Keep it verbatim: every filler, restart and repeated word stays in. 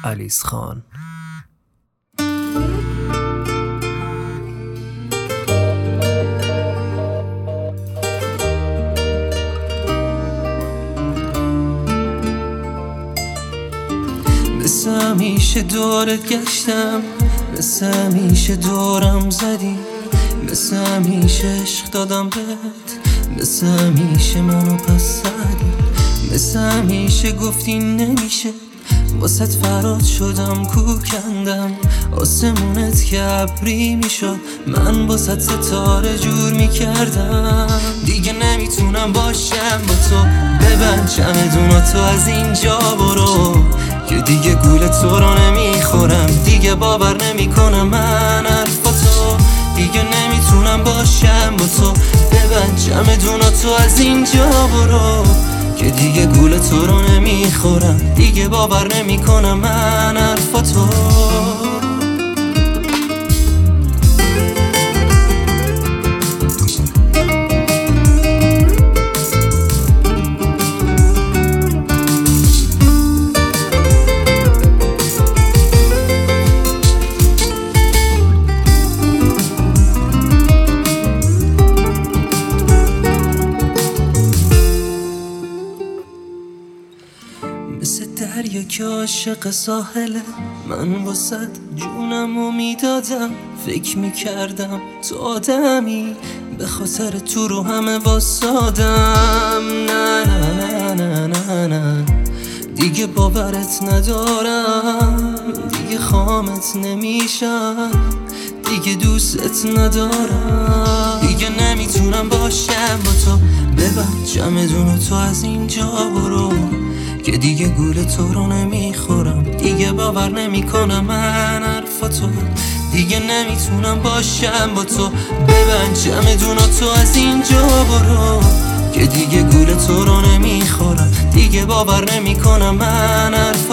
علیز خان. مثل همیشه دورت گشتم، مثل همیشه دورم زدی، مثل همیشه عشق دادم بهت، مثل همیشه منو پس زدی، مثل همیشه گفتی نمیشه، واسه فراد شدم کوکندم، آسمونت که ابری میشد من واسه ستاره جور میکردم. دیگه نمیتونم باشم با تو، ببند چمدوناتو از اینجا برو، که دیگه گول تو رو نمیخورم، دیگه باور نمیکنم من حرفاتو، دیگه نمیتونم باشم با تو، ببند چمدوناتو از اینجا برو، که دیگه گول تو رو نمیخورم، دیگه باور نمیکنم من حرفاتو. مثل دریا که عاشق ساحله، من واسد جونمو میدادم، فکر میکردم تو آدمی، به خاطر تو رو همه واسادم. نه نه نه نه نه دیگه باورت ندارم، دیگه خامت نمیشم، دیگه دوستت ندارم، دیگه نمیتونم باشم با تو، ببند چمدون تو از اینجا برو، که دیگه گول تو رو نمیخورم، دیگه باور نمیکنم من حرفاتو، دیگه نمیتونم باشم با تو، ببند چمدون تو از اینجا برو، که دیگه گول تو رو نمیخورم، دیگه باور نمیکنم من حرفاتو.